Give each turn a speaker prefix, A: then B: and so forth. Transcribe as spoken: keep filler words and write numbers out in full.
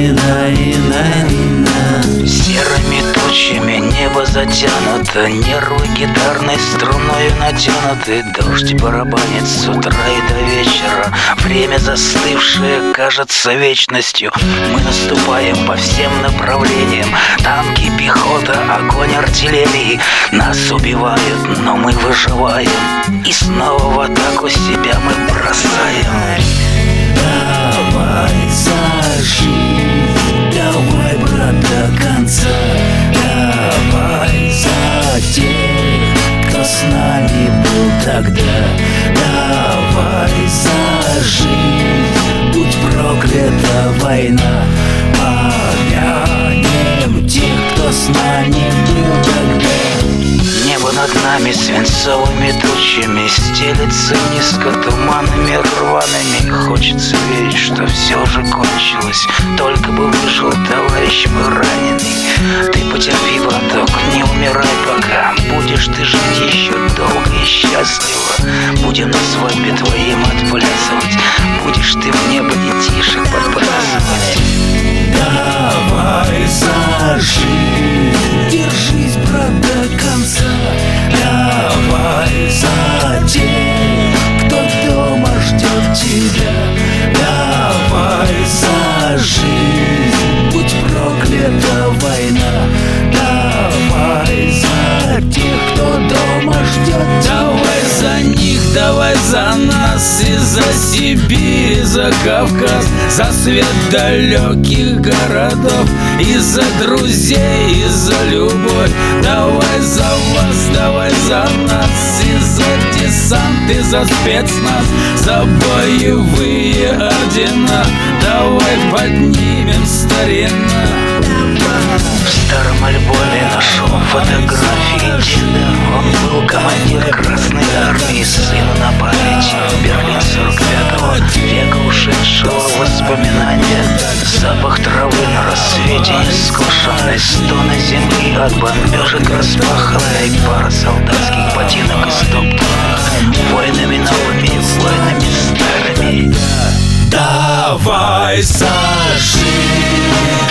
A: Серыми тучами небо затянуто, нервы гитарной струною натянуты. Дождь барабанит с утра и до вечера, время застывшее кажется вечностью. Мы наступаем по всем направлениям, танки, пехота, огонь артиллерии. Нас убивают, но мы выживаем, и снова в атаку себя мы бросаем.
B: Давай за жизнь, давай, брат, до конца. Давай за тех, кто с нами был тогда. Давай за жизнь, будь проклята война. Помянем тех, кто с нами был тогда.
A: Небо над нами свинцовыми тучами стелется низко туманами рваными. Хочется верить, что все же кончилось, только бы выжил товарищ мой раненый. Ты потерпи, браток, не умирай пока, будешь ты жить еще долго и счастливо. Будем на свадьбе твоим отплясывать, будешь ты в небо детишек подбрасывать.
B: Давай за жизнь, держись, брат, до конца. Давай за тех, кто дома ждет тебя. Давай за жизнь, будь проклята война. Давай за тех, кто дома ждет тебя.
C: Давай за них, давай за нас, и за Сибирь, и за Кавказ, за свет далеких городов, и за друзей, и за любовь. Давай за вас, давай за нас, и за десант, и за спецназ, за боевые ордена. Давай поднимем старина.
A: В старом альбоме нашел фотографии деда. Он был командир Красной Армии, сыну на память. Берлин сорок пятого века ушедшего в воспоминания. Запах травы на рассвете нескошенной, стоны земли от бомбежек распаханной, пара солдатских ботинок истоптанных войнами новыми, войнами старыми.
B: Давай за жизнь,